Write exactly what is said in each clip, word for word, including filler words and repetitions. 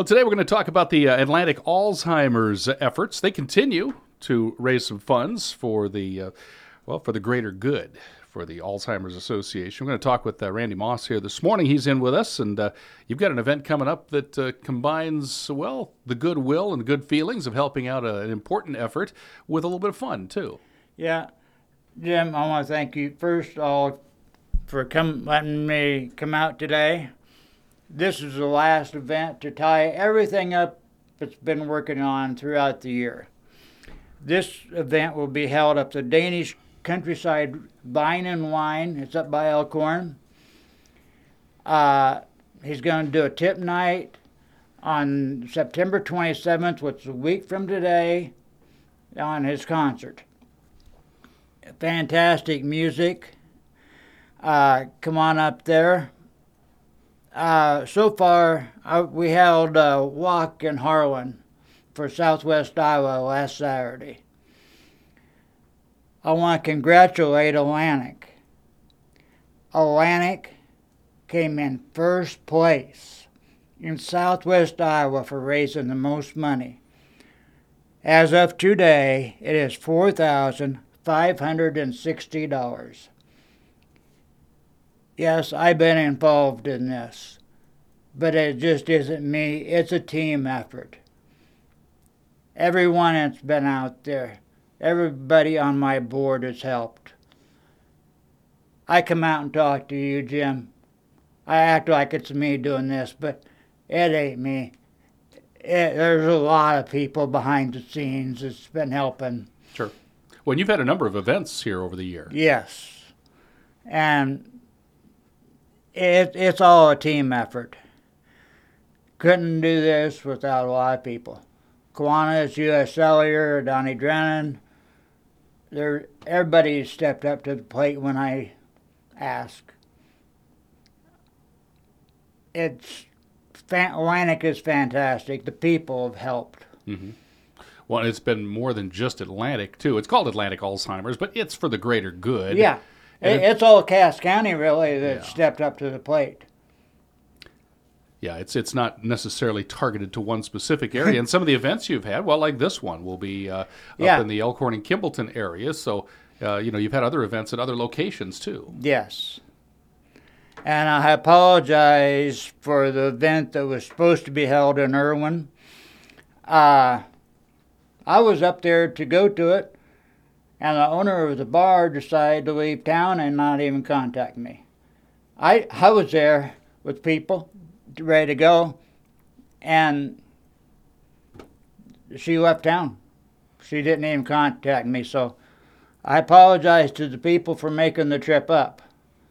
Well, today we're going to talk about the uh, Atlantic Alzheimer's efforts. They continue to raise some funds for the, uh, well, for the greater good for the Alzheimer's Association. We're going to talk with uh, Randy Moss here this morning. He's in with us, and uh, you've got an event coming up that uh, combines, well, the goodwill and good feelings of helping out a, an important effort with a little bit of fun, too. Yeah, Jim, I want to thank you first of all for come, letting me come out today. This is the last event to tie everything up that's been working on throughout the year. This event will be held up the Danish Countryside Vine and Wine. It's up by Elkhorn. Uh, he's going to do a tip night on September twenty-seventh, which is a week from today, on his concert. Fantastic music. Uh, come on up there. Uh, so far, uh, we held a walk in Harlan for Southwest Iowa last Saturday. I want to congratulate Atlantic. Atlantic came in first place in Southwest Iowa for raising the most money. As of today, it is four thousand five hundred sixty dollars. Yes, I've been involved in this, but it just isn't me. It's a team effort. Everyone that's been out there, everybody on my board has helped. I come out and talk to you, Jim. I act like it's me doing this, but it ain't me. It, there's a lot of people behind the scenes that's been helping. Sure. Well, you've had a number of events here over the year. Yes. And It, it's all a team effort. Couldn't do this without a lot of people. Kiwanis, U S Cellular, Donnie Drennan, they're, everybody stepped up to the plate when I asked. It's, Atlantic is fantastic. The people have helped. Mm-hmm. Well, it's been more than just Atlantic, too. It's called Atlantic Alzheimer's, but it's for the greater good. Yeah. And it's all Cass County, really, that yeah. stepped up to the plate. Yeah, it's it's not necessarily targeted to one specific area. And some of the events you've had, well, like this one, will be uh, up yeah. in the Elkhorn and Kimballton area. So, uh, you know, you've had other events at other locations, too. Yes. And I apologize for the event that was supposed to be held in Irwin. Uh, I was up there to go to it, and the owner of the bar decided to leave town and not even contact me. I I was there with people ready to go, and she left town. She didn't even contact me, so I apologize to the people for making the trip up.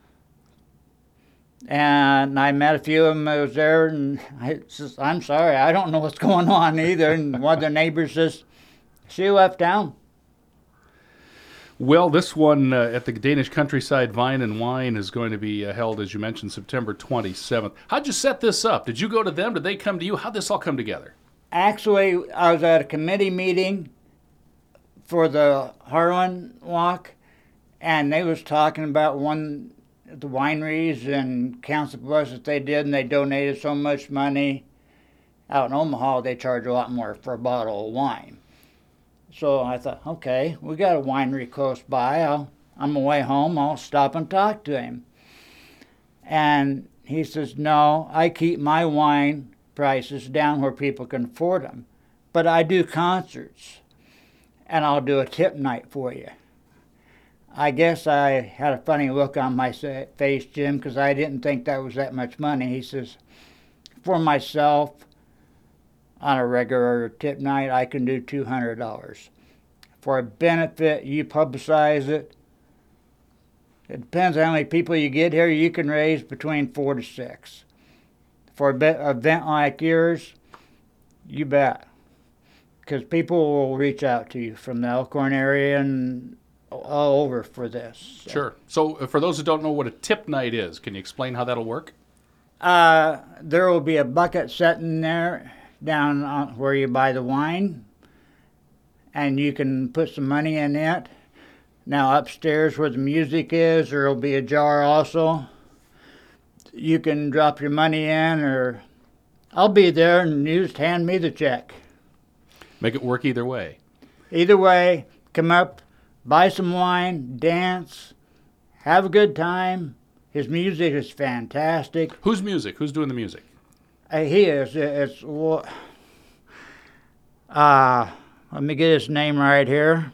And I met a few of them that was there, and I says, I'm sorry, I don't know what's going on either. And one of the neighbors says, she left town. Well, this one uh, at the Danish Countryside Vine and Wine is going to be uh, held, as you mentioned, September twenty-seventh. How'd you set this up? Did you go to them? Did they come to you? How'd this all come together? Actually, I was at a committee meeting for the Harlan Walk, and they was talking about one the wineries and Council Bluffs that they did, and they donated so much money. Out in Omaha, they charge a lot more for a bottle of wine. So I thought, okay, we got a winery close by. I'll, on my way home, I'll stop and talk to him. And he says, no, I keep my wine prices down where people can afford them. But I do concerts, and I'll do a tip night for you. I guess I had a funny look on my face, Jim, because I didn't think that was that much money. He says, for myself, on a regular tip night, I can do two hundred dollars. For a benefit, you publicize it. It depends on how many people you get here. You can raise between four to six. For an event like yours, you bet. Because people will reach out to you from the Elkhorn area and all over for this. So. Sure. So uh, for those who don't know what a tip night is, can you explain how that'll work? Uh, there will be a bucket sitting there down on where you buy the wine, and you can put some money in it. Now upstairs where the music is, there will be a jar also. You can drop your money in, or I'll be there, and you just hand me the check. Make it work either way. Either way, come up, buy some wine, dance, have a good time. His music is fantastic. Whose music? Who's doing the music? Uh, he is. It's uh, let me get his name right here.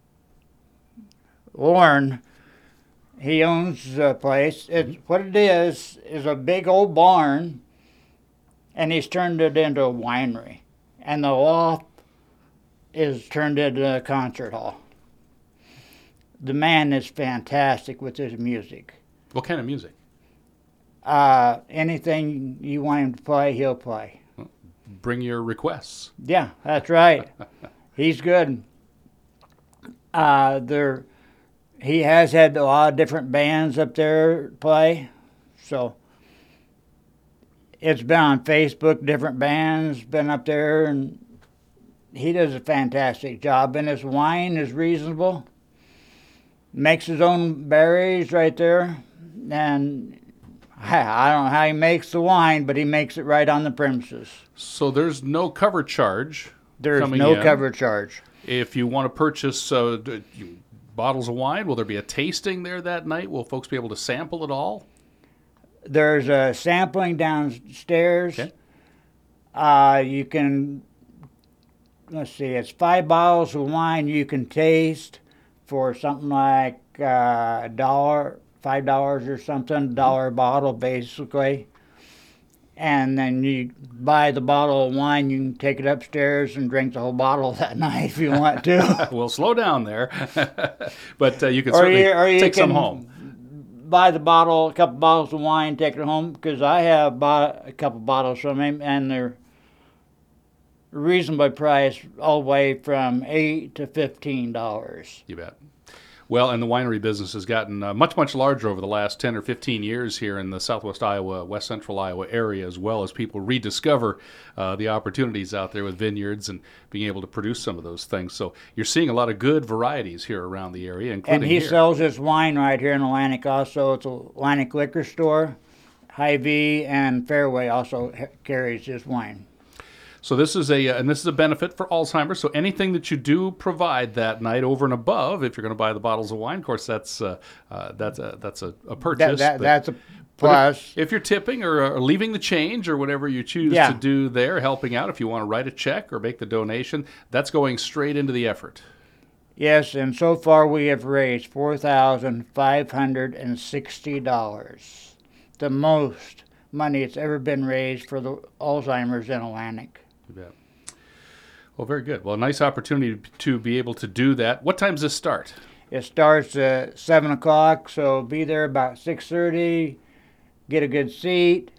Lauren. He owns the place. It's what it is is a big old barn, and he's turned it into a winery, and the loft is turned into a concert hall. The man is fantastic with his music. What kind of music? Uh, anything you want him to play, he'll play. Well, bring your requests. Yeah, that's right. He's good. Uh, there, he has had a lot of different bands up there play, so it's been on Facebook. Different bands been up there, and he does a fantastic job. And his wine is reasonable. Makes his own berries right there, and I don't know how he makes the wine, but he makes it right on the premises. So there's no cover charge. There's coming no in. cover charge. If you want to purchase uh, d- you- bottles of wine, will there be a tasting there that night? Will folks be able to sample it all? There's a sampling downstairs. Okay. Uh, you can, let's see, it's five bottles of wine you can taste for something like uh, a dollar, five dollars or something, a dollar a bottle basically. And then you buy the bottle of wine, you can take it upstairs and drink the whole bottle that night if you want to. Well, slow down there. But uh, you can Or certainly you- or you take some can- home. Buy the bottle, a couple bottles of wine, take it home, because I have bought a couple bottles from him, and they're reasonably priced, all the way from eight to fifteen dollars. You bet. Well, and the winery business has gotten uh, much, much larger over the last ten or fifteen years here in the southwest Iowa, west central Iowa area, as well as people rediscover uh, the opportunities out there with vineyards and being able to produce some of those things. So you're seeing a lot of good varieties here around the area, including And he here. sells his wine right here in Atlantic also. It's a Atlantic liquor store. Hy-Vee and Fairway also ha- carries his wine. So this is a, and this is a benefit for Alzheimer's. So anything that you do provide that night over and above, if you're going to buy the bottles of wine, of course, that's uh, uh, that's a, that's a, a That, purchase. that, but- that's a but plus. If, if you're tipping or, or leaving the change or whatever you choose Yeah. to do there, helping out, if you want to write a check or make the donation, that's going straight into the effort. Yes, and so far we have raised four thousand five hundred sixty dollars. The most money that's ever been raised for the Alzheimer's in Atlantic. You bet. Well, very good. Well, a nice opportunity to be able to do that. What time does this start? It starts at seven o'clock, so be there about six thirty, get a good seat.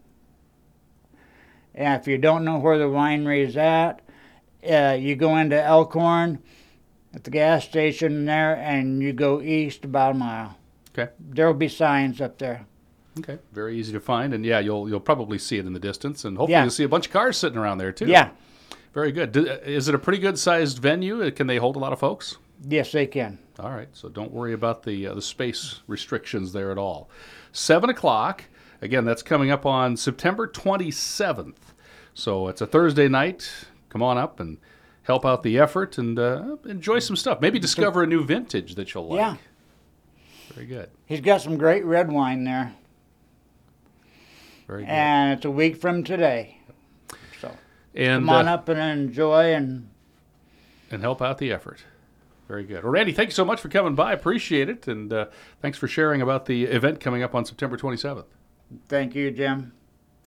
And if you don't know where the winery is at, uh, you go into Elkhorn at the gas station there, and you go east about a mile. Okay. There will be signs up there. Okay. Very easy to find, and yeah, you'll you'll probably see it in the distance, and hopefully Yeah. you'll see a bunch of cars sitting around there too. Yeah, Very good. Do- Is it a pretty good sized venue? Can they hold a lot of folks? yes, they can. All right, so don't worry about the uh, the space restrictions there at all. Seven o'clock. Again, that's coming up on September twenty-seventh. So it's a Thursday night. Come on up and help out the effort and uh, enjoy some stuff. Maybe discover a new vintage that you'll like. Yeah. Very good. He's got some great red wine there, Very good. and it's a week from today. So And come on uh, up and enjoy. And and help out the effort. Very good. Well, Randy, thank you so much for coming by. Appreciate it, and uh, thanks for sharing about the event coming up on September twenty-seventh. thank you, Jim.